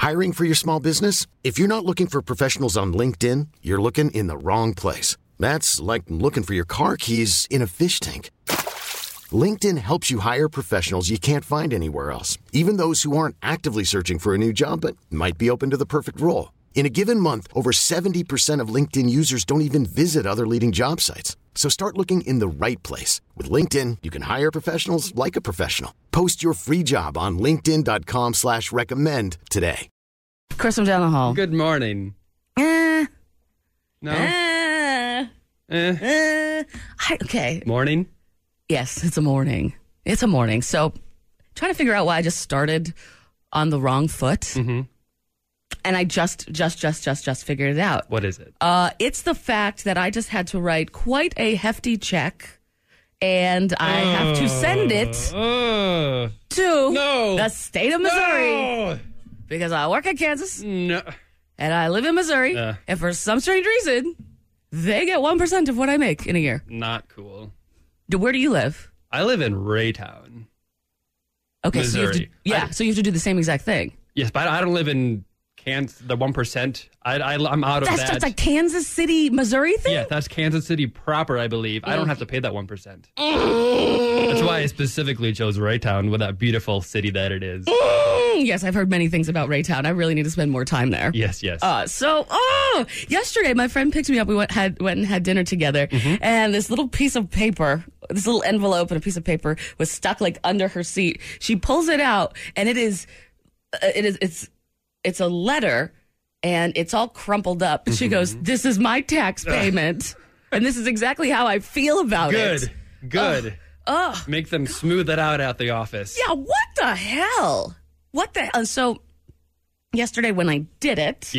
Hiring for your small business? If you're not looking for professionals on LinkedIn, you're looking in the wrong place. That's like looking for your car keys in a fish tank. LinkedIn helps you hire professionals you can't find anywhere else, even those who aren't actively searching for a new job but might be open to the perfect role. In a given month, over 70% of LinkedIn users don't even visit other leading job sites. So start looking in the right place. With LinkedIn, you can hire professionals like a professional. Post your free job on linkedin.com/recommend today. Chris from down the hall. Good morning. No? Okay. Morning? Yes, it's a morning. It's a morning. So trying to figure out why I just started on the wrong foot. Mm-hmm. And I just figured it out. What is it? It's the fact that I just had to write quite a hefty check, and I have to send it to the state of Missouri because I work in Kansas and I live in Missouri. And for some strange reason, they get 1% of what I make in a year. Not cool. Where do you live? I live in Raytown. Okay, Missouri. So you have to do the same exact thing. Yes, but I don't live in the 1%. I'm out of that. That's a Kansas City, Missouri thing? Yeah, that's Kansas City proper, I believe. I don't have to pay that 1%. That's why I specifically chose Raytown with that beautiful city that it is. Yes, I've heard many things about Raytown. I really need to spend more time there. Yes. Yesterday my friend picked me up. We went and had dinner together, and this little piece of paper, this little envelope and a piece of paper was stuck like under her seat. She pulls it out, and it's a letter, and it's all crumpled up. And she goes, "This is my tax payment, and this is exactly how I feel about it." Good. Make them smooth it out at the office. Yeah, what the hell? So yesterday when I did it,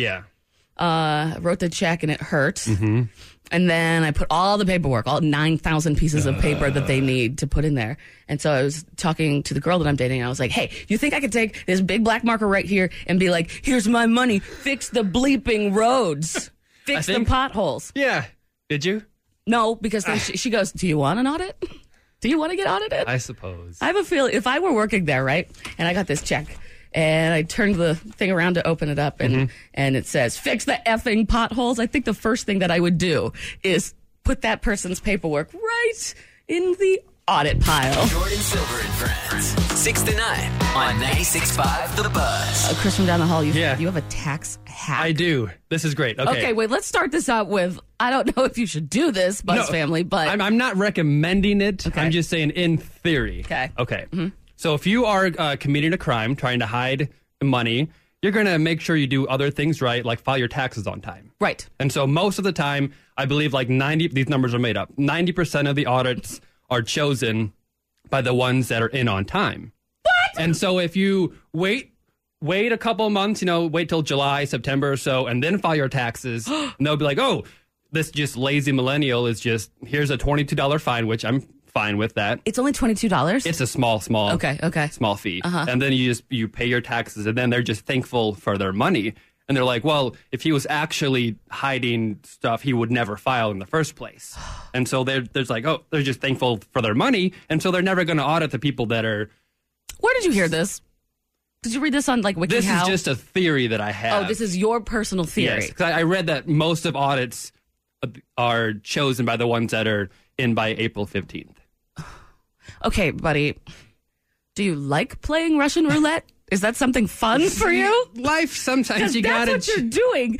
I wrote the check and it hurt. And then I put all the paperwork, all 9,000 pieces of paper that they need to put in there. And so I was talking to the girl that I'm dating, and I was like, "Hey, you think I could take this big black marker right here and be like, here's my money, fix the bleeping roads, fix the potholes?" Yeah. Did you? No, because then she goes, "Do you want an audit? Do you want to get audited?" I suppose. I have a feeling if I were working there, right, and I got this check, and I turned the thing around to open it up, and it says, "Fix the effing potholes," I think the first thing that I would do is put that person's paperwork right in the audit pile. Jordan Silver and Friends, 6 to 9 on 96.5 The Buzz. Chris from down the hall, you have a tax hack. I do. This is great. Okay, wait, let's start this out with, I don't know if you should do this, Buzz family, but... I'm not recommending it. Okay. I'm just saying in theory. Okay. So if you are committing a crime, trying to hide money, you're going to make sure you do other things right, like file your taxes on time. Right. And so most of the time, I believe these numbers are made up. 90% of the audits are chosen by the ones that are in on time. What? And so if you wait a couple of months, wait till July, September or so, and then file your taxes, and they'll be like, "Oh, this just lazy millennial is just, here's a $22 fine," which I'm fine with that. It's only $22? It's a small okay. small fee. And then you pay your taxes, and then they're just thankful for their money. And they're like, well, if he was actually hiding stuff, he would never file in the first place. And so they're just thankful for their money, and so they're never going to audit the people that are... Where did you hear this? Did you read this on WikiHow? This is just a theory that I have. Oh, this is your personal theory. Yes, because I read that most of audits are chosen by the ones that are in by April 15th. Okay, buddy. Do you like playing Russian roulette? Is that something fun for you? Life, sometimes you gotta... That's what you're doing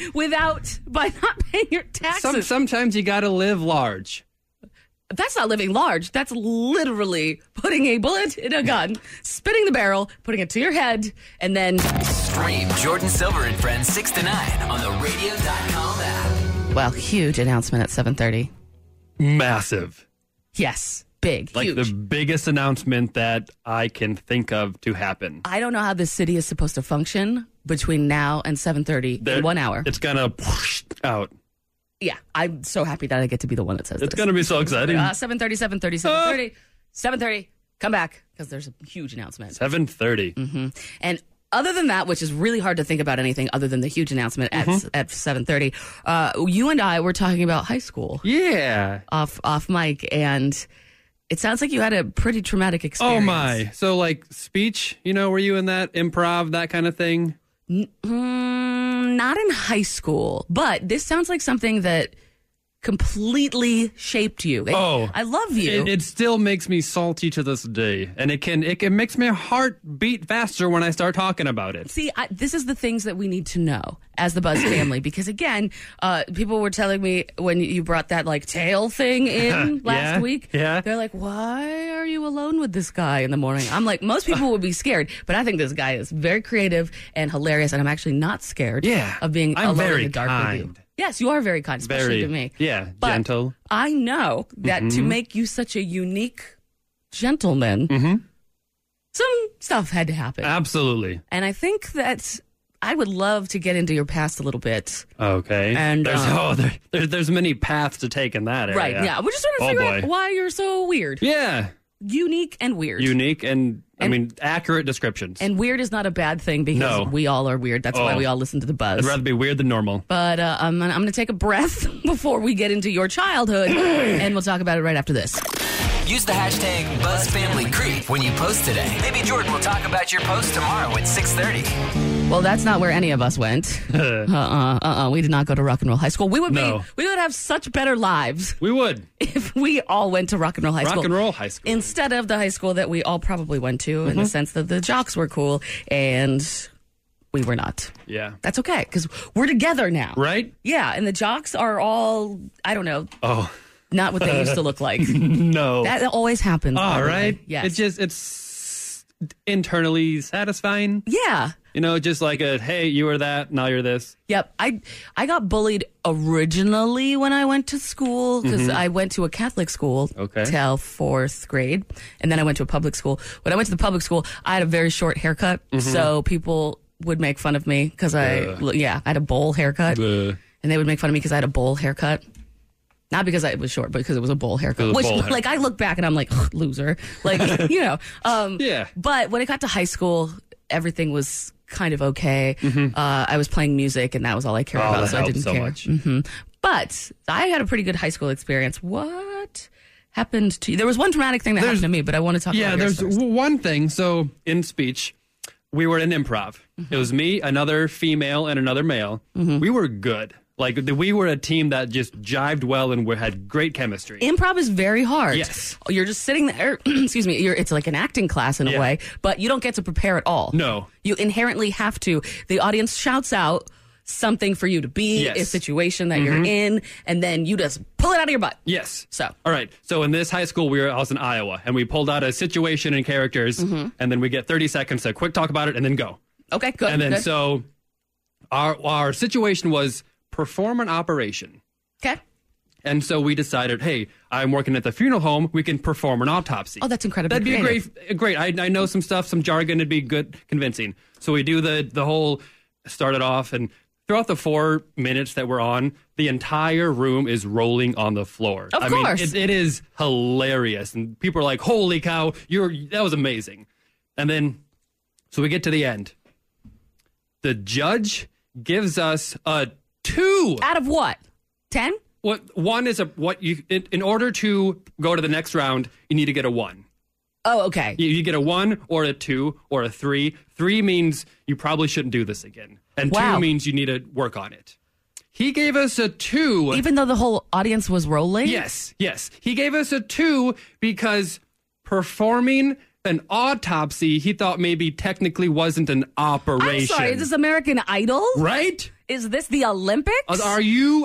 by not paying your taxes. Sometimes you gotta live large. That's not living large. That's literally putting a bullet in a gun, spinning the barrel, putting it to your head, and then... Stream Jordan Silver and Friends 6 to 9 on the radio.com app. Well, huge announcement at 7:30. Massive. Yes. Big, like huge. The biggest announcement that I can think of to happen. I don't know how this city is supposed to function between now and 7:30 in 1 hour. It's going to push out. Yeah, I'm so happy that I get to be the one that says it's going to be so exciting. 7:30, 7:30. Come back, because there's a huge announcement. 7:30. Mm-hmm. And other than that, which is really hard to think about anything other than the huge announcement at 7:30, you and I were talking about high school. Yeah. Off mic, and... It sounds like you had a pretty traumatic experience. Oh, my. So, like, speech, were you in that improv, that kind of thing? Not in high school, but this sounds like something that completely shaped you. I love you. It still makes me salty to this day, and it makes my heart beat faster when I start talking about it. See, this is the things that we need to know as the Buzz family, because again, people were telling me when you brought that like tail thing in last week, they're like, why are you alone with this guy in the morning? I'm like, most people would be scared, but I think this guy is very creative and hilarious, and I'm actually not scared of being alone in the dark with you. Yes, you are very kind, especially to me. Yeah, but gentle. I know that to make you such a unique gentleman, some stuff had to happen. Absolutely. And I think that I would love to get into your past a little bit. Okay. And there's many paths to take in that area. Right, yeah. We're just trying to figure out why you're so weird. Yeah. Unique and weird. Unique and accurate descriptions. And weird is not a bad thing because we all are weird. That's why we all listen to the Buzz. I'd rather be weird than normal. But I'm going to take a breath before we get into your childhood, and we'll talk about it right after this. Use the hashtag BuzzFamilyCreep when you post today. Maybe Jordan will talk about your post tomorrow at 6:30. Well, that's not where any of us went. We did not go to Rock and Roll High School. We would have such better lives. We would. If we all went to Rock and Roll High School. Rock and Roll High School. Instead of the high school that we all probably went to, in the sense that the jocks were cool and we were not. Yeah. That's okay, because we're together now. Right? Yeah, and the jocks are all, I don't know. Oh. Not what they used to look like. No. That always happens. All right. Yes. It's internally satisfying. Yeah. You know, just like hey, you were that, now you're this. Yep. I got bullied originally when I went to school, because I went to a Catholic school till 4th grade, and then I went to a public school. When I went to the public school, I had a very short haircut, so people would make fun of me because I had a bowl haircut, and they would make fun of me because I had a bowl haircut. Not because it was short, but because it was a bowl haircut. Which, like, I look back and I'm like, loser. Like, you know. Yeah. But when it got to high school, everything was kind of okay. I was playing music, and that was all I cared about, so I didn't care. Much. But I had a pretty good high school experience. What happened to you? There was one dramatic thing that happened to me, but I want to talk about yours first. One thing. So, in speech, we were in improv. It was me, another female, and another male. We were good. Like, we were a team that just jived well and had great chemistry. Improv is very hard. Yes. You're just sitting there, excuse me, it's like an acting class in a way, but you don't get to prepare at all. No. You inherently have to. The audience shouts out something for you to be, a situation that you're in, and then you just pull it out of your butt. Yes. So. All right. So in this high school, I was in Iowa, and we pulled out a situation and characters, and then we get 30 seconds to quick talk about it and then go. Okay, good. And then so our situation was perform an operation. Okay. And so we decided, hey, I'm working at the funeral home. We can perform an autopsy. Oh, that's incredibly That'd be great. I know some stuff, some jargon. It'd be good, convincing. So we do the whole, started off, and throughout the 4 minutes that we're on, the entire room is rolling on the floor. Of course. It is hilarious. And people are like, holy cow, that was amazing. And then, so we get to the end. The judge gives us a 2. Out of what? 10? One is in order to go to the next round, you need to get a 1. Oh, okay. You get a 1 or a 2 or a 3. 3 means you probably shouldn't do this again. And 2 means you need to work on it. He gave us a 2. Even though the whole audience was rolling? Yes. He gave us a 2 because performing an autopsy, he thought maybe technically wasn't an operation. I'm sorry, is this American Idol? Right? Is this the Olympics? Are you?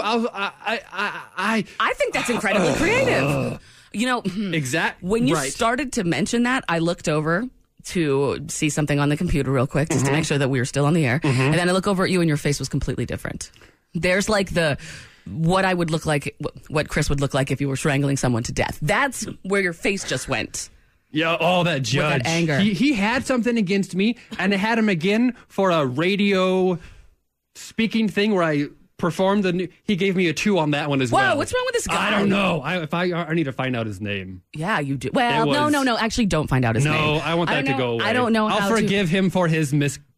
I think that's incredibly creative. You know, exactly. When you started to mention that, I looked over to see something on the computer real quick just to make sure that we were still on the air. And then I look over at you and your face was completely different. There's like what I would look like, what Chris would look like if you were strangling someone to death. That's where your face just went. Yeah, that judge. With that anger. He had something against me, and I had him again for a radio speaking thing where I performed. He gave me a 2 on that one as well. Whoa, what's wrong with this guy? I don't know. I need to find out his name. Yeah, you do. Well, no. Actually, don't find out his name. No, I want that to go away. I don't know I'll forgive him for his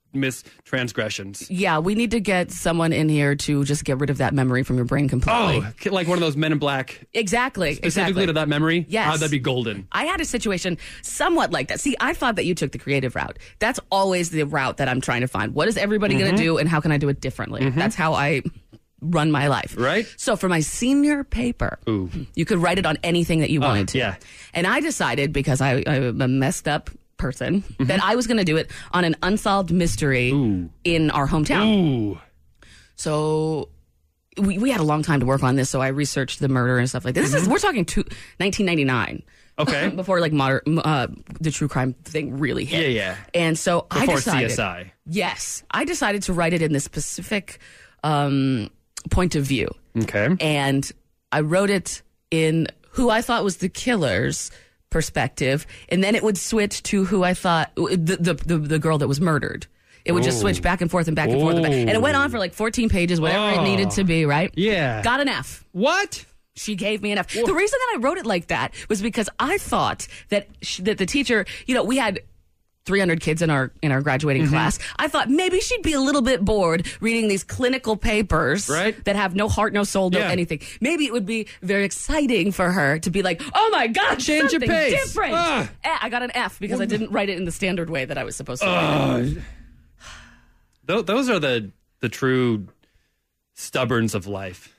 transgressions. Yeah, we need to get someone in here to just get rid of that memory from your brain completely. Oh, like one of those Men in Black. Exactly. Specifically to that memory? Yes. Oh, that'd be golden. I had a situation somewhat like that. See, I thought that you took the creative route. That's always the route that I'm trying to find. What is everybody going to do, and how can I do it differently? That's how I run my life. Right. So for my senior paper, you could write it on anything that you wanted to. Yeah. And I decided, because I'm a messed up person, that I was going to do it on an unsolved mystery in our hometown. Ooh. So we had a long time to work on this, so I researched the murder and stuff like this. We're talking 1999. Okay. Before the true crime thing really hit. Yeah. And so I decided. Before CSI. Yes. I decided to write it in this specific point of view. Okay. And I wrote it in who I thought was the killer's perspective, and then it would switch to who I thought the girl that was murdered. It would just switch back and forth and back and forth. And it went on for like 14 pages, whatever it needed to be, right? Yeah. Got an F. What? She gave me an F. The reason that I wrote it like that was because I thought that that the teacher, we had 300 kids in our graduating class. I thought maybe she'd be a little bit bored reading these clinical papers that have no heart, no soul, no anything. Maybe it would be very exciting for her to be like, oh my God, change something your pace. different. I got an F because I didn't write it in the standard way that I was supposed to write it. Those are the true stubborns of life.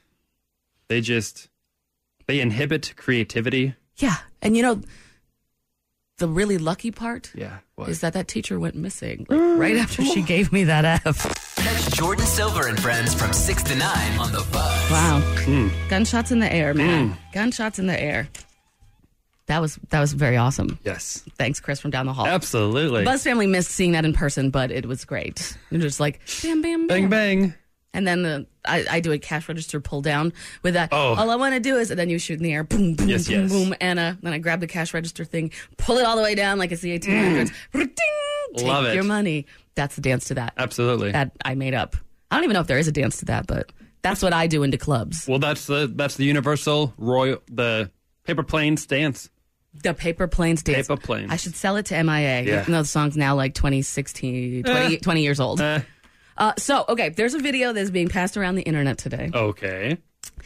They inhibit creativity. Yeah. And the really lucky part is that teacher went missing right after she gave me that F. Catch Jordan Silver and friends from 6 to 9 on The Buzz. Wow. Gunshots in the air, man. Gunshots in the air. That was very awesome. Yes. Thanks, Chris, from down the hall. Absolutely. Buzz family missed seeing that in person, but it was great. It was just like, bam, bam, Bang, bam. bang. And then I do a cash register pull down with that. Oh. All I want to do is, and then you shoot in the air, boom, boom, Yes, boom, yes. boom. And then I grab the cash register thing, pull it all the way down like it's the 1800s. Ding, Love take it. your money. That's the dance to that. Absolutely. That I made up. I don't even know if there is a dance to that, but that's what I do into clubs. Well, that's the universal the paper planes dance. The Paper Planes dance. Paper planes. I should sell it to MIA. Yeah. Even though the song's now like 20 years old. Okay, there's a video that's being passed around the internet today. Okay.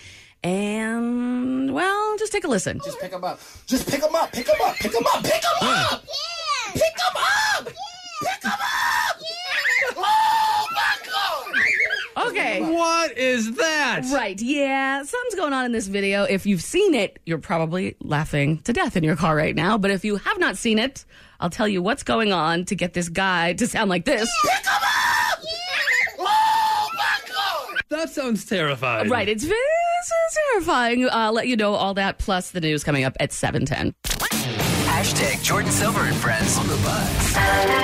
And, well, just take a listen. Just pick them up. Just pick them up. Pick them up. Pick them up. Pick them up. Yeah. Pick them up. Yeah. Pick them up. Yeah. Oh, my God. Okay. What is that? Right, yeah. Something's going on in this video. If you've seen it, you're probably laughing to death in your car right now. But if you have not seen it, I'll tell you what's going on to get this guy to sound like this. Pick them up. Yeah. Oh, my God. That sounds terrifying. Right, it's very terrifying. I'll let you know all that, plus the news coming up at 7:10. Hashtag Jordan Silver and friends on The Buzz.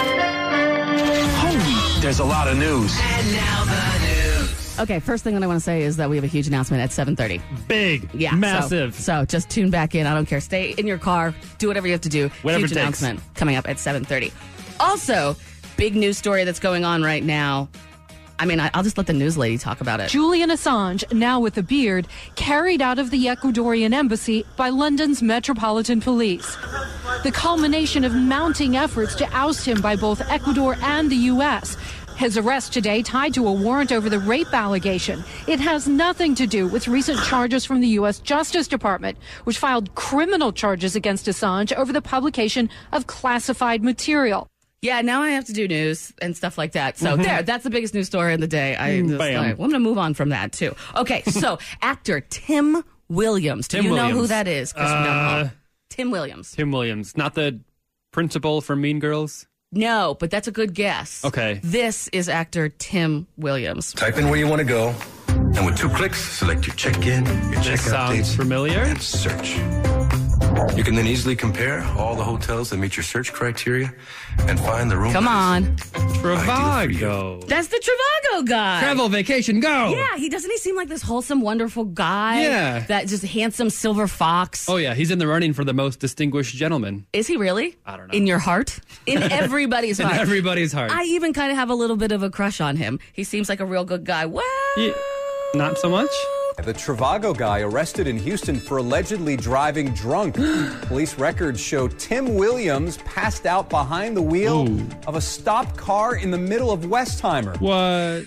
Holy, there's a lot of news. And now the news. Okay, first thing that I want to say is that we have a huge announcement at 7:30. Big. Yeah. Massive. So just tune back in. I don't care. Stay in your car. Do whatever you have to do. Whatever Huge it takes. announcement coming up at 7:30. Also, big news story that's going on right now. I mean, I'll just let the news lady talk about it. Julian Assange, now with a beard, carried out of the Ecuadorian embassy by London's Metropolitan Police. The culmination of mounting efforts to oust him by both Ecuador and the U.S. His arrest today tied to a warrant over the rape allegation. It has nothing to do with recent charges from the U.S. Justice Department, which filed criminal charges against Assange over the publication of classified material. Yeah, now I have to do news and stuff like that. So that's the biggest news story of the day. I'm going to move on from that, too. Okay, so actor Tim Williams. Do you know who that is, Chris from down the hall? Tim Williams. Tim Williams. Not the principal from Mean Girls? No, but that's a good guess. Okay. This is actor Tim Williams. Type in where you want to go, and with 2 clicks, select your check-in, your This checkout sounds dates, familiar. and search. You can then easily compare all the hotels that meet your search criteria and find the room. Come on. Travago. That's the Trivago guy. Travel, vacation, go. Yeah, doesn't he seem like this wholesome, wonderful guy? Yeah. That just handsome silver fox. Oh, yeah. He's in the running for the most distinguished gentleman. Is he really? I don't know. In your heart? In everybody's In heart. everybody's heart. I even kind of have a little bit of a crush on him. He seems like a real good guy. Well, Yeah. Not so much? The Trivago guy arrested in Houston for allegedly driving drunk. Police records show Tim Williams passed out behind the wheel of a stopped car in the middle of Westheimer. What?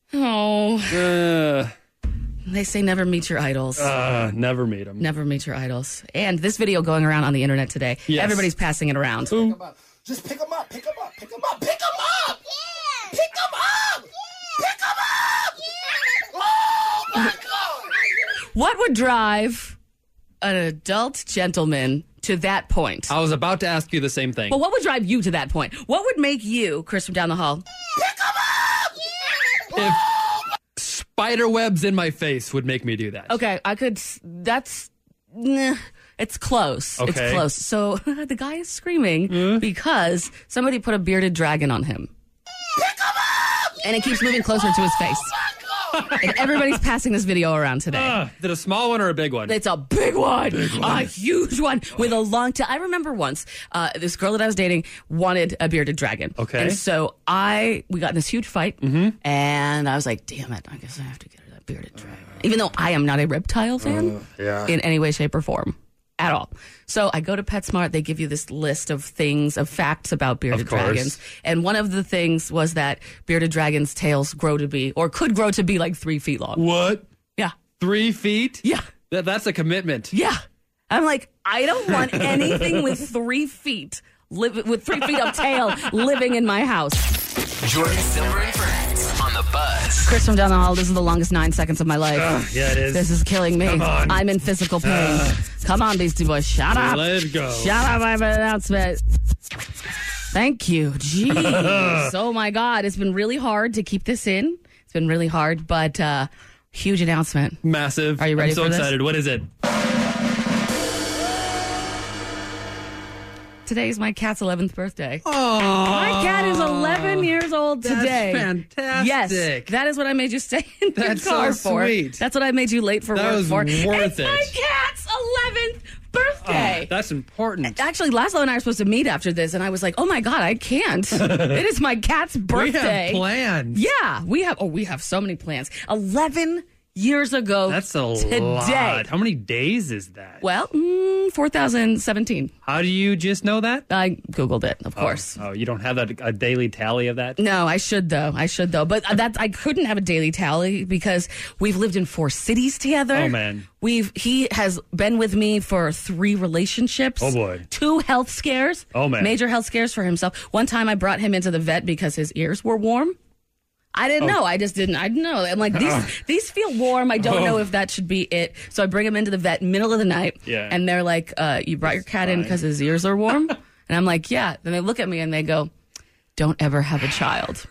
Oh. They say never meet your idols. Never meet them. Never meet your idols. And this video going around on the internet today, everybody's passing it around. Just pick them up, pick them up, pick them up, pick them up! Yeah. Pick them up! Yeah. Pick them up! Yeah. Oh, my God! What would drive an adult gentleman to that point? I was about to ask you the same thing. Well, what would drive you to that point? What would make you, Chris from down the hall? Pick them up! Yeah. If spider webs in my face would make me do that. Okay, I could. It's close. Okay. It's close. So the guy is screaming because somebody put a bearded dragon on him. Pick them up! And it keeps moving closer to his face. And everybody's passing this video around today. Is it a small one or a big one? It's a big one. A huge one with a long tail. I remember once this girl that I was dating wanted a bearded dragon. Okay. And so we got in this huge fight. And I was like, damn it, I guess I have to get her that bearded dragon. Even though I am not a reptile fan in any way, shape, or form. At all. So I go to PetSmart. They give you this list of facts about bearded dragons. And one of the things was that bearded dragons' tails grow to be, or could grow to be like 3 feet long. What? Yeah. 3 feet? Yeah. That's a commitment. Yeah. I'm like, I don't want anything with 3 feet, with 3 feet of tail living in my house. Jordan Silver and Friends on the Buzz. Chris from down the hall, this is the longest 9 seconds of my life. Yeah, it is. This is killing me. Come on. I'm in physical pain. Come on, Beastie Boys. Shut up. Let it go. Shut up, I have an announcement. Thank you. Jeez. Oh, my God. It's been really hard to keep this in. It's been really hard, but huge announcement. Massive. Are you ready I'm so for this? excited. What is it? Today's my cat's 11th birthday. Oh, my cat is 11 years old today. That's fantastic. Yes, that is what I made you stay in the car so for. sweet. That's what I made you late for That work was for. worth it's it. my cat's 11th birthday. Oh, that's important. Actually, Laszlo and I are supposed to meet after this, and I was like, oh my God, I can't. It is my cat's birthday. We have plans. Yeah, we have so many plans. 11 years ago That's a today. lot. How many days is that? Well, 4,017. How do you just know that? I Googled it, of course. Oh, you don't have a daily tally of that? No, I should though. But I couldn't have a daily tally because we've lived in 4 cities together. Oh, man. He has been with me for 3 relationships. Oh, boy. 2 health scares. Oh, man. Major health scares for himself. One time I brought him into the vet because his ears were warm. I didn't know. I didn't know. I'm like, these feel warm. I don't know if that should be it. So I bring him into the vet middle of the night. Yeah. And they're like, you brought your cat in because his ears are warm? And I'm like, yeah. Then they look at me and they go, don't ever have a child.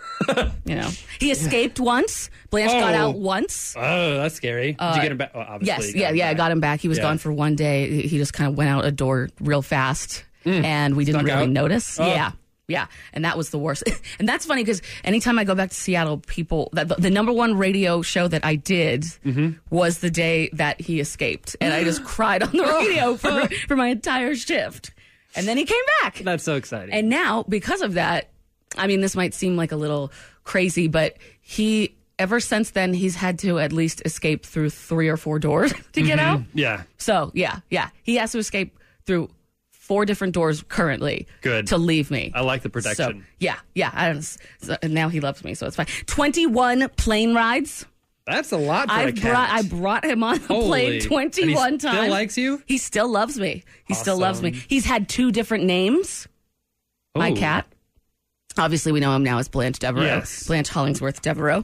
He escaped once. Blanche got out once. Oh, that's scary. Did you get him back? Oh, obviously. Yes. I got him back. He was gone for one day. He just kind of went out a door real fast. And we didn't really notice. Oh. Yeah, and that was the worst. And that's funny because anytime I go back to Seattle, the number one radio show that I did was the day that he escaped. And I just cried on the radio for my entire shift. And then he came back. That's so exciting. And now, because of that, I mean, this might seem like a little crazy, but ever since then, he's had to at least escape through 3 or 4 doors to get out. Yeah. So, yeah. He has to escape through 4 different doors currently. Good. To leave me. I like the protection. So, yeah. And now he loves me, so it's fine. 21 plane rides. That's a lot for a cat. I brought him on the plane 21 times. Still likes you? He still loves me. He still loves me. Awesome. He's had 2 different names. My cat. Obviously, we know him now as Blanche Devereaux. Yes. Blanche Hollingsworth Devereaux.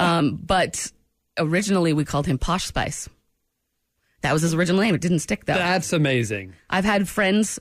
But originally, we called him Posh Spice. That was his original name. It didn't stick, though. That's amazing. I have had friends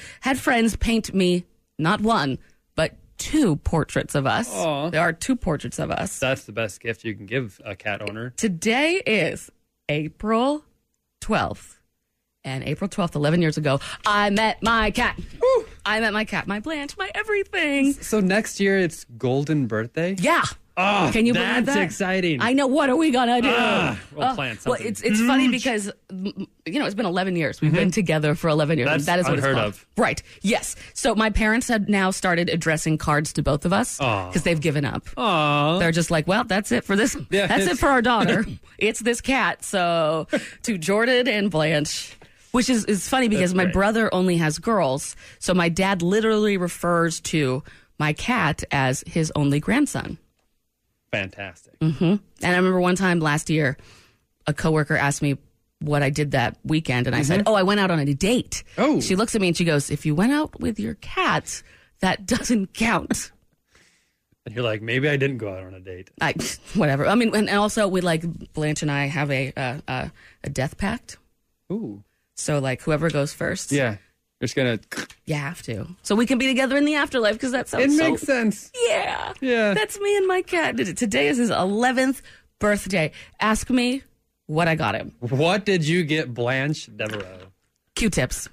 paint me not 1, but 2 portraits of us. Aww. There are 2 portraits of us. That's the best gift you can give a cat owner. Today is April 12th. And April 12th, 11 years ago, I met my cat. Woo! I met my cat, my Blanche, my everything. So next year it's golden birthday? Yeah. Oh, Can you that's believe that? exciting. I know. What are we gonna do? We'll plan something. Well, it's funny because it's been 11 years. We've been together for 11 years. That's that is what unheard it's called. of. Right. Yes. So my parents have now started addressing cards to both of us because they've given up. Aww. They're just like, well, that's it for this. Yeah, that's it for our daughter. It's this cat. So to Jordan and Blanche. Which is funny because my brother only has girls. So my dad literally refers to my cat as his only grandson. Fantastic. Mm-hmm. And I remember one time last year, a coworker asked me what I did that weekend. And I said, I went out on a date. Oh. She looks at me and she goes, if you went out with your cat, that doesn't count. And you're like, maybe I didn't go out on a date. Whatever. I mean, and also Blanche and I have a death pact. Ooh. So whoever goes first. Yeah. Just gonna. You have to. So we can be together in the afterlife because that sounds It makes sense. Yeah. Yeah. That's me and my cat. Today is his 11th birthday. Ask me what I got him. What did you get Blanche Devereaux? Q-tips.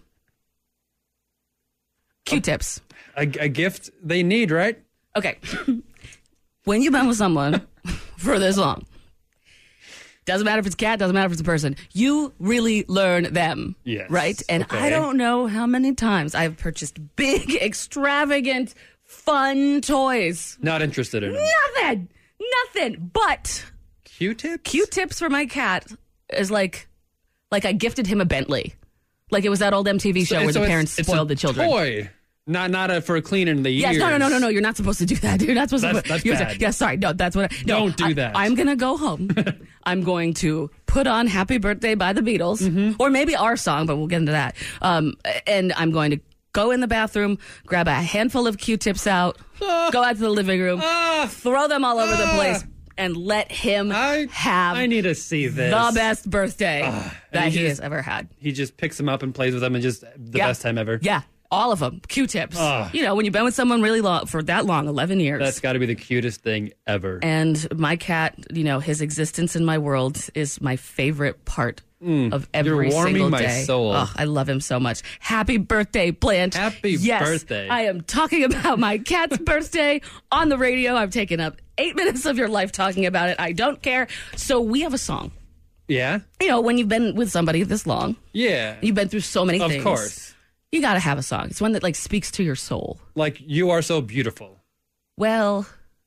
Q-tips. A gift they need, right? Okay. When you've been with someone for this long, doesn't matter if it's a cat, doesn't matter if it's a person, you really learn them. Yes. Right? And okay. I don't know how many times I've purchased big, extravagant, fun toys. Not interested in them. Nothing. But Q-tips? Q-tips for my cat is like I gifted him a Bentley. Like it was that old MTV show where the parents spoiled the children. Toy. Not for cleaning the ears. Yes, no. You're not supposed to do that. You're not supposed to. That's bad. Yeah, sorry. No, that's what. Don't do that. I'm gonna go home. I'm going to put on "Happy Birthday" by the Beatles, or maybe our song, but we'll get into that. And I'm going to go in the bathroom, grab a handful of Q-tips out, go out to the living room, throw them all over the place, and let him have. I need to see this. The best birthday that he has ever had. He just picks them up and plays with them, and just the best time ever. Yeah. All of them. Q-tips. When you've been with someone really long, for that long, 11 years. That's got to be the cutest thing ever. And my cat, his existence in my world is my favorite part of every You're warming single my day. soul. Oh, I love him so much. Happy birthday, Blanche. Happy birthday. I am talking about my cat's birthday on the radio. I've taken up 8 minutes of your life talking about it. I don't care. So we have a song. Yeah? When you've been with somebody this long. Yeah. You've been through so many things. Of course. You got to have a song. It's one that speaks to your soul. Like You Are So Beautiful. Well,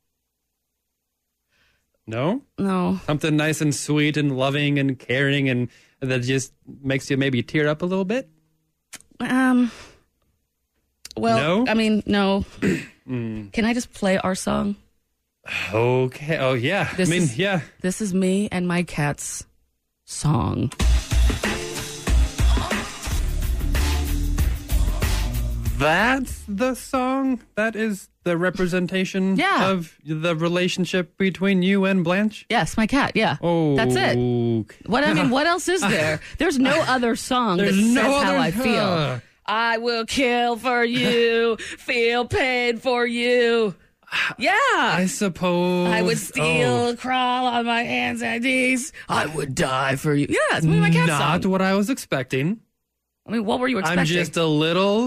no? No. Something nice and sweet and loving and caring and that just makes you maybe tear up a little bit? Well, no? I mean, no. Can I just play our song? Okay. Oh, yeah. Yeah. This is me and my cat's song. That's the song? That is the representation of the relationship between you and Blanche? Yes, my cat, yeah. Oh. That's it. What else is there? There's no other song that says how I feel. I will kill for you, feel pain for you. Yeah. I suppose. I would steal, crawl on my hands and knees. I would die for you. Yeah, it's my cat's song. Not what I was expecting. I mean, what were you expecting? I'm just a little...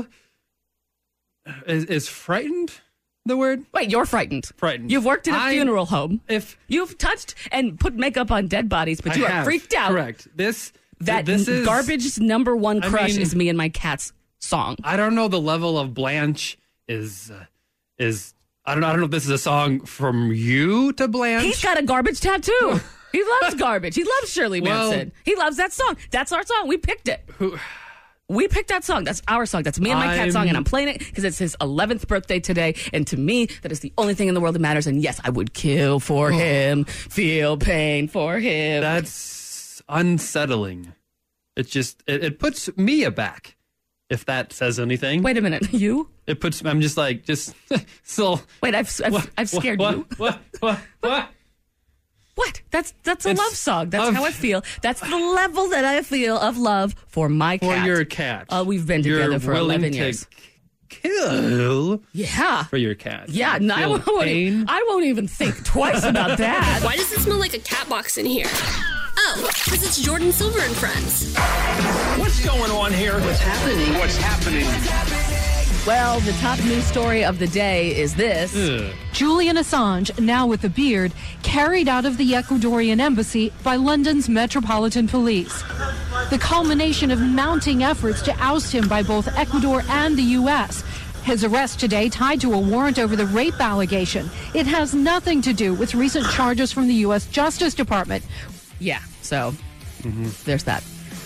Is frightened the word? Wait, you're frightened. Frightened. You've worked in a funeral home. You've touched and put makeup on dead bodies, but you are freaked out. Correct. This is Garbage's number one crush is me and my cat's song. I don't know the level of Blanche is I don't know if this is a song from you to Blanche. He's got a Garbage tattoo. He loves Garbage. He loves Shirley Manson. He loves that song. That's our song. We picked it. We picked that song. That's our song. That's me and my cat song, and I'm playing it because it's his 11th birthday today. And to me, that is the only thing in the world that matters. And yes, I would kill for him, feel pain for him. That's unsettling. It just it puts me aback, if that says anything. Wait a minute, you? It puts. I'm just so. Wait, I've scared you. What? What? That's a love song. That's how I feel. That's the level that I feel of love for my cat. For your cat. We've been together for 11 years. Kill. Yeah. For your cat. Yeah. No, I won't even think twice about that. Why does it smell like a cat box in here? Oh, because it's Jordan Silver and Friends. What's going on here? What's happening? Well, the top news story of the day is this. Julian Assange, now with a beard, carried out of the Ecuadorian embassy by London's Metropolitan Police. The culmination of mounting efforts to oust him by both Ecuador and the U.S. His arrest today tied to a warrant over the rape allegation. It has nothing to do with recent charges from the U.S. Justice Department. Yeah, so there's that.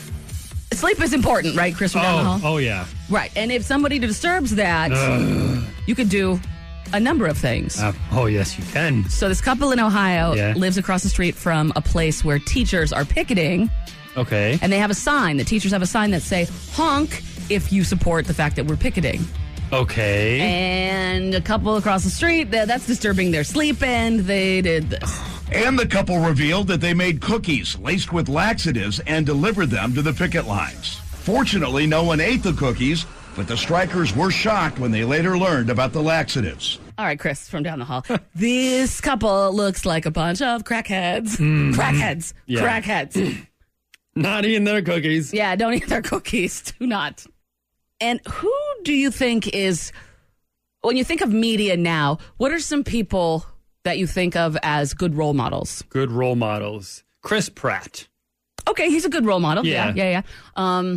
Sleep is important, right, Chris from down the hall? Oh, yeah. Right, and if somebody disturbs that, you could do a number of things. Oh, yes, you can. So this couple in Ohio lives across the street from a place where teachers are picketing. Okay. And they have a sign. The teachers have a sign that say, honk if you support the fact that we're picketing. Okay. And a couple across the street, that's disturbing their sleep, and they did this. And the couple revealed that they made cookies laced with laxatives and delivered them to the picket lines. Fortunately, no one ate the cookies, but the strikers were shocked when they later learned about the laxatives. All right, Chris from down the hall. This couple looks like a bunch of crackheads. Crackheads. Yeah. Crackheads. Not eating their cookies. Yeah, don't eat their cookies. Do not. And who do you think is, when you think of media now, what are some people that you think of as good role models? Good role models. Chris Pratt. Okay, he's a good role model. Yeah. Yeah. Well,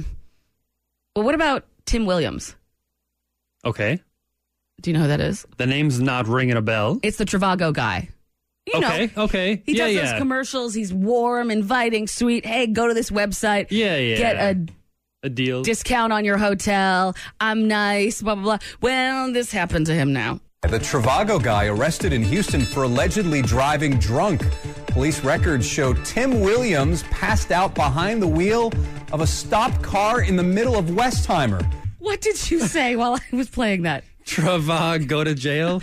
what about Tim Williams? Okay. Do you know who that is? The name's not ringing a bell. It's the Trivago guy. You know, Okay. he does those commercials. He's warm, inviting, sweet. Hey, go to this website. Yeah. Get a deal. Discount on your hotel. I'm nice, blah, blah, blah. Well, this happened to him now. The Trivago guy arrested in Houston for allegedly driving drunk. Police records show Tim Williams passed out behind the wheel of a stopped car in the middle of Westheimer. What did you say while I was playing that? Trivago go to jail?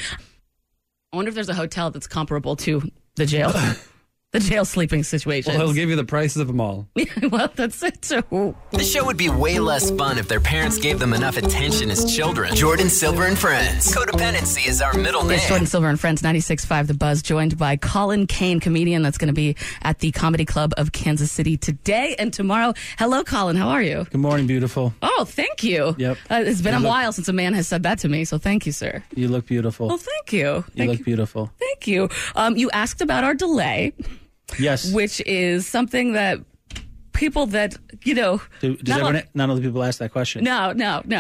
I wonder if there's a hotel that's comparable to the jail. The jail sleeping situation. Well, he'll give you the prices of them all. Well, that's it too. The show would be way less fun if their parents gave them enough attention as children. Jordan Silver and Friends. Codependency is our middle name. It's Jordan Silver and Friends, 96.5 The Buzz, joined by Colin Kane, comedian that's going to be at the Comedy Club of Kansas City today and tomorrow. Hello, Colin. How are you? Good morning, beautiful. Oh, thank you. Yep. It's been a while since a man has said that to me, so thank you, sir. You look beautiful. Well, thank you. You look beautiful. Thank you. You asked about our delay. Yes. Which is something that people that, you know. None of the people ask that question? No.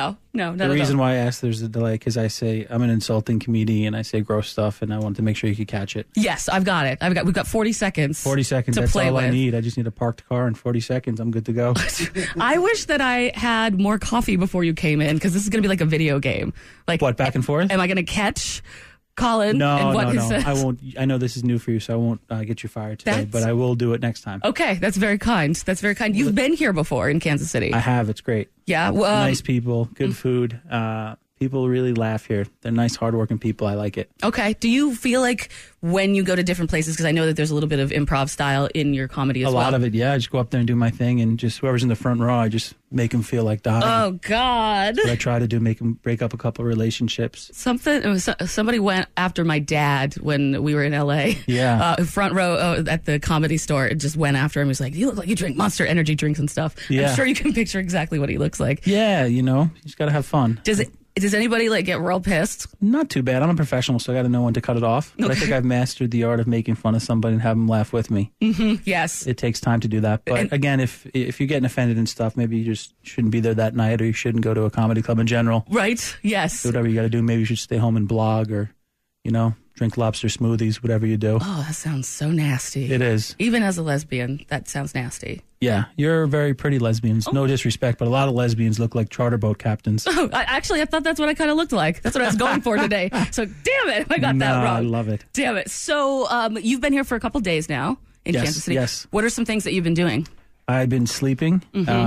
The reason why I asked there's a delay, because I say I'm an insulting comedian, I say gross stuff, and I wanted to make sure you could catch it. Yes, I've got it. We've got 40 seconds. 40 seconds, to that's play all with. I need. I just need to park the car in 40 seconds. I'm good to go. I wish that I had more coffee before you came in, because this is going to be like a video game. Like what, back and forth? Am I going to catch Colin? No, says? I won't. I know this is new for you, so I won't get you fired today, but I will do it next time. Okay, that's very kind. That's very kind. You've been here before in Kansas City. I have. It's great. Yeah. Well, nice people, good food. People really laugh here. They're nice, hardworking people. I like it. Okay. Do you feel like when you go to different places, because I know that there's a little bit of improv style in your comedy as well? A lot of it, yeah. I just go up there and do my thing, and just whoever's in the front row, I just make them feel like dying. Oh, God. What I try to do, make them break up a couple relationships. Somebody went after my dad when we were in L.A. Yeah. Front row at the Comedy Store. It just went after him. He was like, you look like you drink Monster Energy drinks and stuff. Yeah. I'm sure you can picture exactly what he looks like. Yeah, you just got to have fun. Does anybody get real pissed? Not too bad. I'm a professional, so I got to know when to cut it off. But I think I've mastered the art of making fun of somebody and have them laugh with me. Mm-hmm. Yes. It takes time to do that. But again, if you're getting offended and stuff, maybe you just shouldn't be there that night, or you shouldn't go to a comedy club in general. Right. Yes. Do whatever you got to do. Maybe you should stay home and blog, or, drink lobster smoothies, whatever you do. Oh, that sounds so nasty. It is. Even as a lesbian, that sounds nasty. Yeah, you're very pretty lesbians. No disrespect, but a lot of lesbians look like charter boat captains. Oh, I thought that's what I kind of looked like. That's what I was going for today. So, damn it, I got that wrong. I love it. Damn it. So, you've been here for a couple days now in Kansas City. Yes. What are some things that you've been doing? I've been sleeping.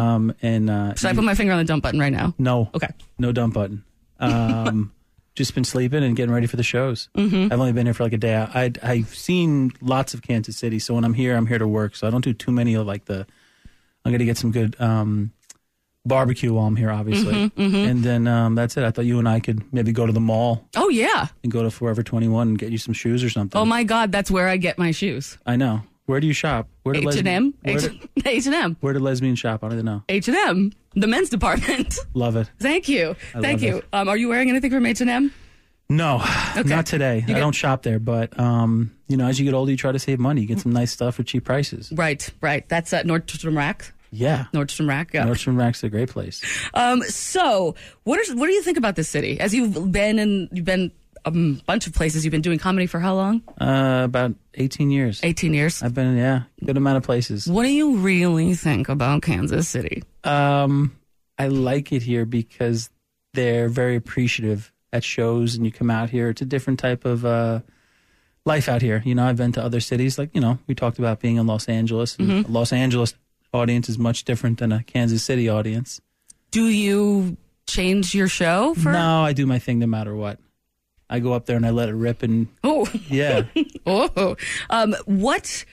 Mm-hmm. Should I put my finger on the dump button right now? No. Okay. No dump button. Just been sleeping and getting ready for the shows. Mm-hmm. I've only been here for like a day. I've seen lots of Kansas City, so when I'm here to work. So I don't do too many of I'm going to get some good barbecue while I'm here, obviously. Mm-hmm, mm-hmm. And then that's it. I thought you and I could maybe go to the mall. Oh, yeah. And go to Forever 21 and get you some shoes or something. Oh, my God, that's where I get my shoes. I know. Where do you shop? Where do H&M. H&M. Where do lesbians shop? I don't even know. H&M. The men's department. Love it. Thank you. Thank you. Are you wearing anything from H&M? No, not today. I don't shop there, but as you get older, you try to save money. You get some nice stuff for cheap prices. Right. That's at Nordstrom Rack. Yeah, Nordstrom Rack. Yeah, Nordstrom Rack's a great place. So, what do you think about this city? As you've been a bunch of places. You've been doing comedy for how long? About 18 years. 18 years. I've been good amount of places. What do you really think about Kansas City? I like it here because they're very appreciative at shows, and you come out here. It's a different type of life out here. I've been to other cities, like we talked about being in Los Angeles. And a Los Angeles audience is much different than a Kansas City audience. Do you change your show? No, I do my thing no matter what. I go up there and I let it rip, and yeah. What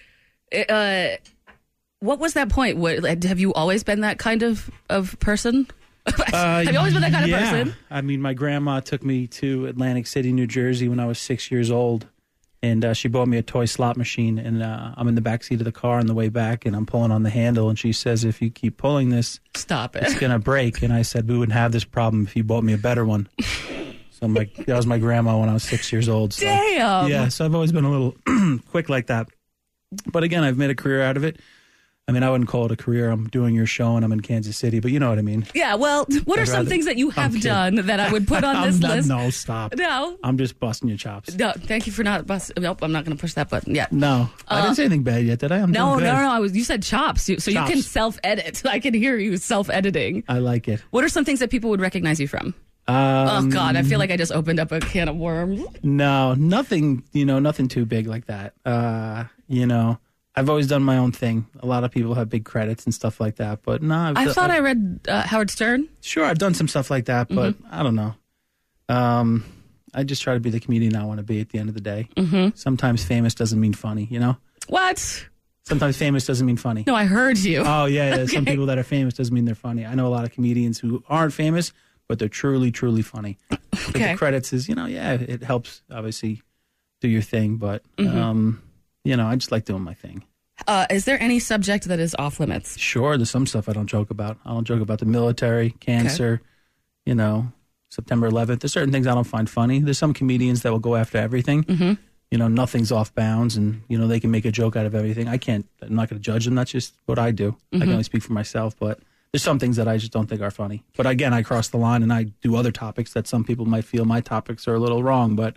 was that point? Have you always been that kind of person? Have you always been that kind of person? I mean, my grandma took me to Atlantic City, New Jersey when I was 6 years old, and she bought me a toy slot machine, and I'm in the back seat of the car on the way back, and I'm pulling on the handle, and she says, if you keep pulling this, stop it. It's going to break. And I said, we wouldn't have this problem if you bought me a better one. So that was my grandma when I was 6 years old. So, damn! Yeah, so I've always been a little quick like that. But again, I've made a career out of it. I mean, I wouldn't call it a career. I'm doing your show and I'm in Kansas City, but you know what I mean. Yeah, well, what are some things that you have done that I would put on this list? No, stop. No. I'm just busting your chops. No, thank you for not busting. Nope, I'm not going to push that button yet. No, I didn't say anything bad yet, did I? No. You said chops. So you can self-edit. I can hear you self-editing. I like it. What are some things that people would recognize you from? Oh, God, I feel like I just opened up a can of worms. No, nothing, nothing too big like that. I've always done my own thing. A lot of people have big credits and stuff like that, but no. I thought I read Howard Stern. Sure, I've done some stuff like that, but I don't know. I just try to be the comedian I want to be at the end of the day. Mm-hmm. Sometimes famous doesn't mean funny, What? Sometimes famous doesn't mean funny. No, I heard you. Oh, yeah. Okay. Some people that are famous doesn't mean they're funny. I know a lot of comedians who aren't famous, but they're truly, truly funny. Okay. The credits is, it helps, obviously, do your thing, but... I just like doing my thing. Is there any subject that is off limits? Sure, there's some stuff I don't joke about. I don't joke about the military, cancer, September 11th. There's certain things I don't find funny. There's some comedians that will go after everything. Mm-hmm. Nothing's off bounds, and, they can make a joke out of everything. I'm not going to judge them. That's just what I do. Mm-hmm. I can only speak for myself, but there's some things that I just don't think are funny. But again, I cross the line, and I do other topics that some people might feel my topics are a little wrong, but...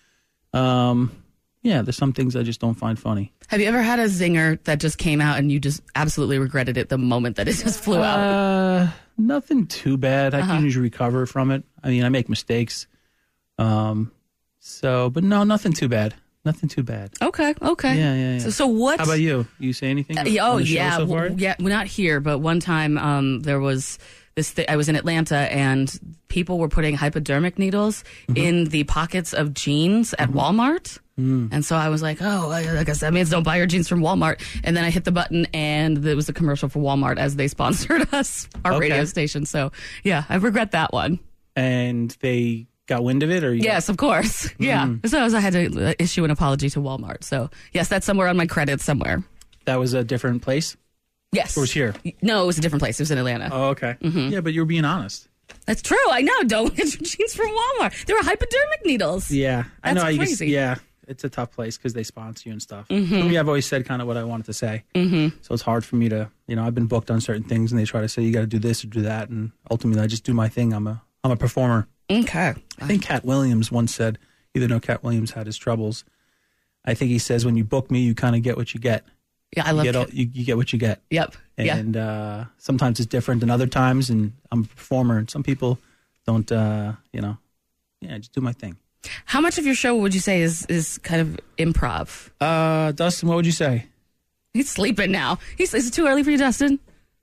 yeah, there's some things I just don't find funny. Have you ever had a zinger that just came out and you just absolutely regretted it the moment that it just flew out? Nothing too bad. I can usually recover from it. I mean, I make mistakes. But no, nothing too bad. Nothing too bad. Okay. Yeah. So what? How about you? You say anything? Yeah. So far? Yeah, we're not here, but one time there was this thing. I was in Atlanta and people were putting hypodermic needles in the pockets of jeans at Walmart. And so I was like, I guess that means don't buy your jeans from Walmart. And then I hit the button and there was a commercial for Walmart as they sponsored us, our radio station. So yeah, I regret that one. And they got wind of it? Yes, of course. Yeah. So I had to issue an apology to Walmart. So yes, that's somewhere on my credits somewhere. That was a different place? Yes. Or was here? No, it was a different place. It was in Atlanta. Oh, okay. Mm-hmm. Yeah, but you were being honest. That's true. I know. Don't get your jeans from Walmart. There were hypodermic needles. Yeah. I know. Crazy. It's a tough place because they sponsor you and stuff. For me, I've always said kind of what I wanted to say. So it's hard for me to, I've been booked on certain things and they try to say you got to do this or do that. And ultimately, I just do my thing. I'm a performer. Okay. I think Cat Williams once said, even though Cat Williams had his troubles, I think he says when you book me, you kind of get what you get. Yeah, I love you get what you get. Yep. And sometimes it's different than other times. And I'm a performer. And some people don't, just do my thing. How much of your show would you say is kind of improv? Dustin, what would you say? He's sleeping now. Is it too early for you, Dustin?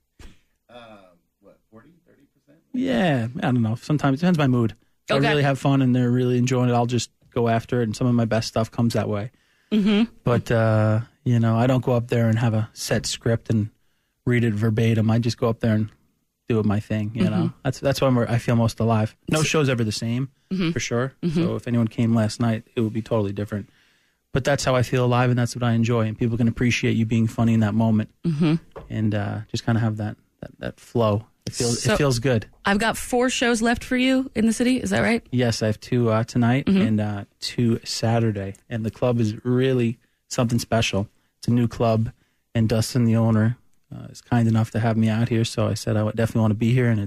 40, 30%? Yeah, I don't know. Sometimes it depends on my mood. If I really have fun and they're really enjoying it, I'll just go after it. And some of my best stuff comes that way. But, I don't go up there and have a set script and read it verbatim. I just go up there and do my thing, That's when I feel most alive. No show's ever the same, for sure. So if anyone came last night, it would be totally different. But that's how I feel alive, and that's what I enjoy. And people can appreciate you being funny in that moment, and just kind of have that flow. It feels good. I've got 4 shows left for you in the city. Is that right? Yes, I have 2 tonight and 2 Saturday. And the club is really something special. It's a new club, and Dustin, the owner, is kind enough to have me out here. So I said I would definitely want to be here, and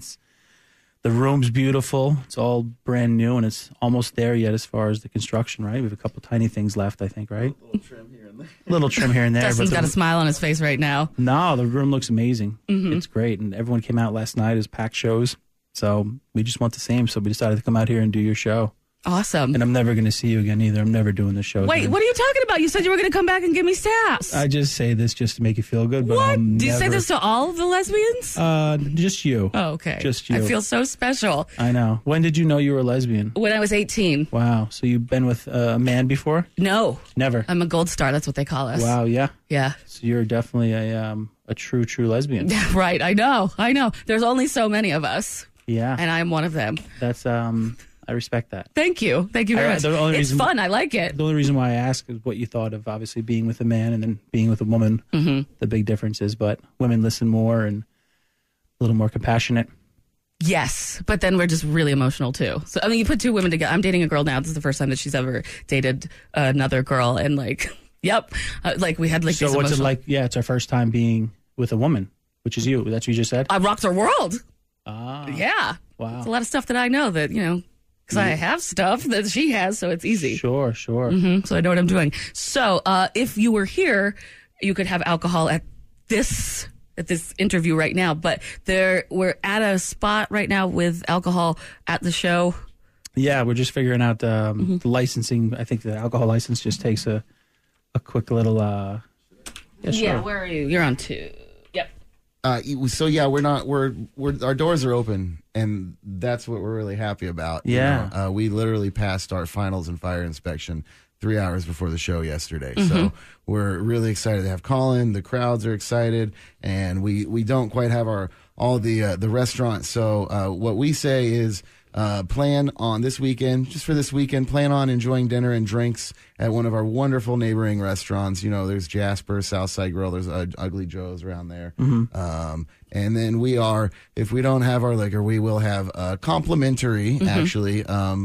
the room's beautiful. It's all brand new, and it's almost there yet as far as the construction, right? We have a couple tiny things left, I think, right? A little trim here and there. Dustin's got a smile on his face right now. No, the room looks amazing. It's great, and everyone came out last night. It was packed shows, so we just want the same, so we decided to come out here and do your show. Awesome. And I'm never going to see you again either. I'm never doing this show Wait, again. what are you talking about? You said you were going to come back and give me sass. I just say this just to make you feel good. But what? Do you never... say this to all of the lesbians? Just you. Oh, okay. Just you. I feel so special. I know. When did you know you were a lesbian? When I was 18. Wow. So you've been with a man before? No. Never. I'm a gold star. That's what they call us. Wow, yeah. Yeah. So you're definitely a true lesbian. Right. I know. There's only so many of us. Yeah. And I'm one of them. That's I respect that. Thank you. Thank you very much. It's fun. I like it. The only reason why I ask is what you thought of obviously being with a man and then being with a woman. The big difference is, but women listen more and a little more compassionate. Yes, but then we're just really emotional too. So I mean, you put 2 women together. I'm dating a girl now. This is the first time that she's ever dated another girl, and yep, we had So what's it like? Yeah, it's our first time being with a woman, which is you. That's what you just said. I rocked her world. Ah, yeah. Wow. It's a lot of stuff that I know that because I have stuff that she has, so it's easy. Sure. So I know what I'm doing. So if you were here, you could have alcohol at this interview right now. But we're at a spot right now with alcohol at the show. Yeah, we're just figuring out the licensing. I think the alcohol license just takes a quick little. Yeah, sure. Yeah, where are you? You're on 2. Yep. So yeah, we're our doors are open, and that's what we're really happy about. Yeah. We literally passed our finals and fire inspection 3 hours before the show yesterday. So we're really excited to have Colin. The crowds are excited, and we don't quite have all the restaurant. So what we say is plan on this weekend, just for this weekend, plan on enjoying dinner and drinks at one of our wonderful neighboring restaurants. There's Jasper, Southside Grill, there's Ugly Joe's around there. And then if we don't have our liquor, we will have complimentary, actually,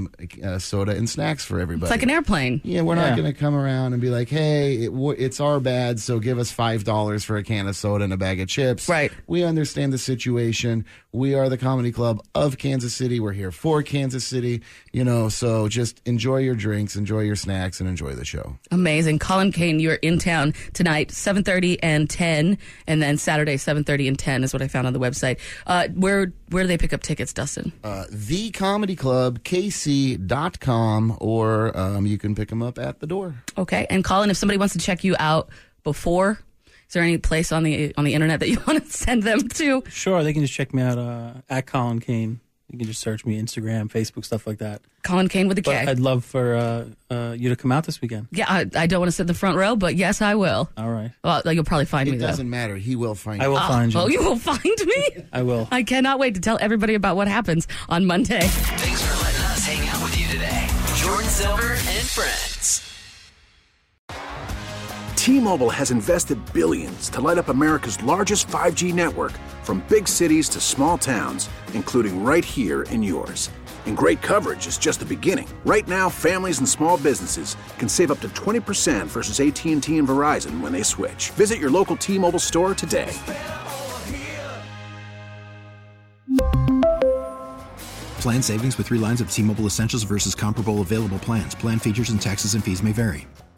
soda and snacks for everybody. It's like an airplane. Yeah, we're not going to come around and be like, hey, it's our bad, so give us $5 for a can of soda and a bag of chips. Right. We understand the situation. We are the Comedy Club of Kansas City. We're here for Kansas City, so just enjoy your drinks, enjoy your snacks, and enjoy the show. Amazing. Colin Kane, you're in town tonight, 7:30 and 10, and then Saturday, 7:30 and 10 is what I found on the website. Where do they pick up tickets, Dustin? The Comedy Club, KC.com, or you can pick them up at the door. Okay. And Colin, if somebody wants to check you out before, is there any place on the internet that you want to send them to? Sure, they can just check me out at Colin Kane. You can just search me, Instagram, Facebook, stuff like that. Colin Kane with a K. But I'd love for you to come out this weekend. Yeah, I don't want to sit in the front row, but yes, I will. All right. Well, you'll probably find me, It though. doesn't matter. He will find you. I will find you. Oh, you will find me? I will. I cannot wait to tell everybody about what happens on Monday. Thanks for letting us hang out with you today. Jordan Silver and friends. T-Mobile has invested billions to light up America's largest 5G network, from big cities to small towns, including right here in yours. And great coverage is just the beginning. Right now, families and small businesses can save up to 20% versus AT&T and Verizon when they switch. Visit your local T-Mobile store today. Plan savings with 3 lines of T-Mobile Essentials versus comparable available plans. Plan features and taxes and fees may vary.